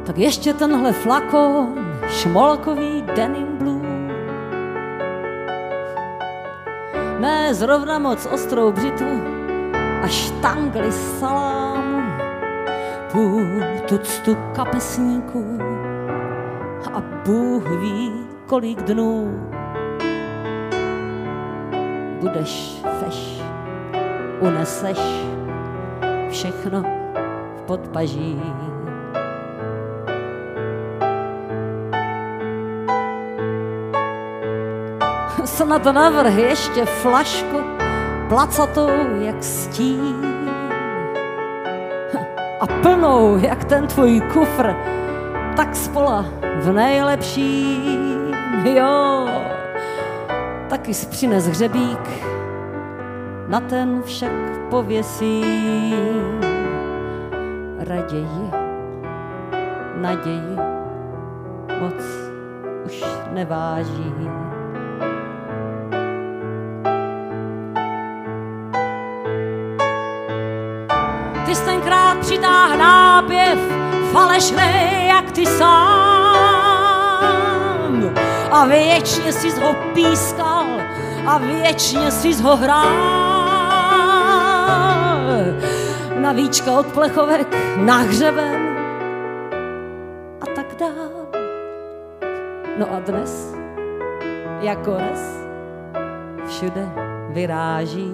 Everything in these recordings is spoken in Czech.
tak ještě tenhle flakon šmolkový denim blue. Ne zrovna moc ostrou břitvu a štangli salámu, půl tuctu kapesníků a Bůh ví, kolik dnů budeš feš, uneseš všechno v podpaží. Snad navrh ještě flašku placatou jak stín a plnou jak ten tvůj kufr, tak spola v nejlepším, jo. Taky přines hřebík, na ten však pověsím raději naději moc už neváží. Ty jsi tenkrát přitáhl nápěv falešnej jak ty sám a věčně jsi ho pískal a věčně jsi ho hrál na víčka od plechovek, na hřeben a tak dál. No a dnes jako res všude vyráží.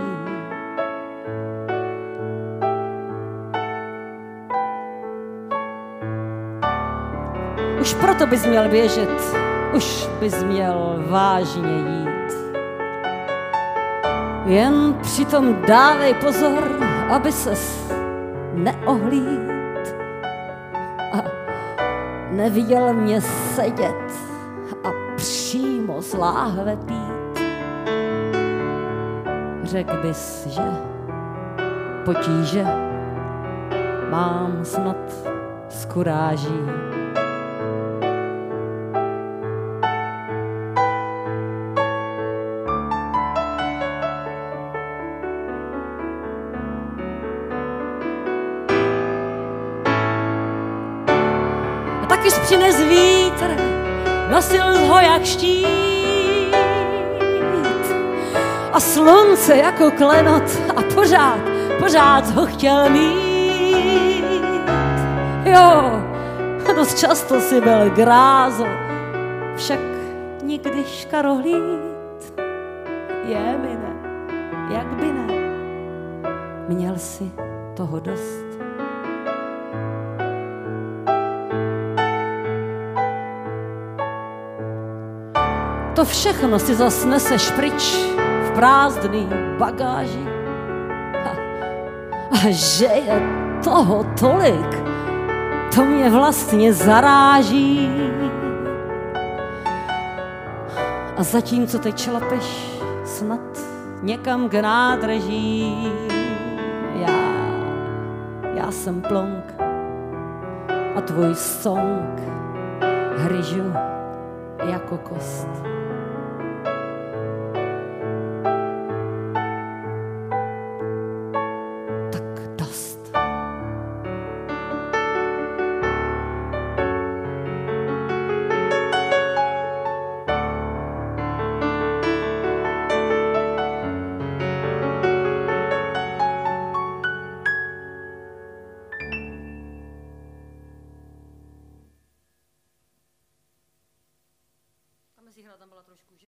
Už proto bys měl běžet, už bys měl vážně jít. Jen přitom dávej pozor, aby ses neohlíd a neviděl mě sedět a přímo z láhve pít. Řekl bys, že potíže mám snad s kuráží. Taky jsi přines vítr, nosil ho jak štít a slunce jako klenot a pořád ho chtěl mít. Jo, dost často si byl grázo, však nikdy škarohlíd. Je mi ne, jak by ne, měl si toho dost. To všechno si zas neseš pryč v prázdný bagáži. A že je toho tolik, to mě vlastně zaráží. A zatímco teď šlapeš snad někam k nádraží, já jsem plonk a tvůj song hryžu jako kost. Tam byla trošku